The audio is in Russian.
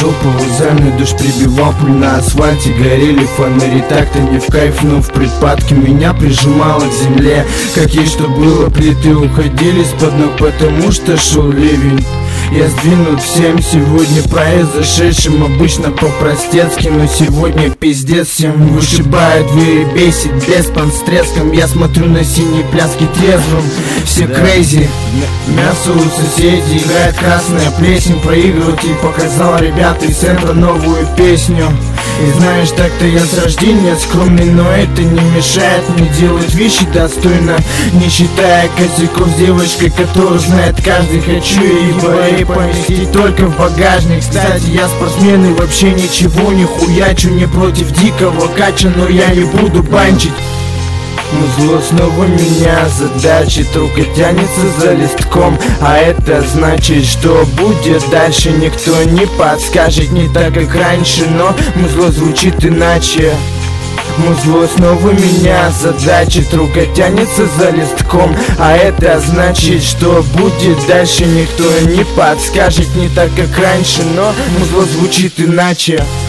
шел по вокзальной, дождь прибивал пыль на асфальте, горели фонари, так-то не в кайф, но в припадке меня прижимало к земле. Как ей что было, плиты уходили с-под ног, потому что шел ливень. Я сдвинут всем сегодня произошедшим, обычно по-простецки, но сегодня пиздец всем. Вышибает двери, бесит беспон с треском. Я смотрю на синие пляски трезвым, все крейзи. Мясо у соседей, играет красная плесень. Проигрыватель показал ребята из центра новую песню. И знаешь, так-то я с рождения скромный, но это не мешает мне делать вещи достойно, не считая косяков с девочкой, которую знает каждый. Хочу ей поместить только в багажник. Кстати, я спортсмен и вообще ничего не хуячу, не против дикого кача, но я не буду банчить. Музло снова меня задачит, рука тянется за листком, а это значит, что будет дальше, никто не подскажет, не так как раньше, но музло звучит иначе. Музло снова меня задачит, рука тянется за листком, а это значит, что будет дальше, никто не подскажет, не так как раньше, но музло звучит иначе.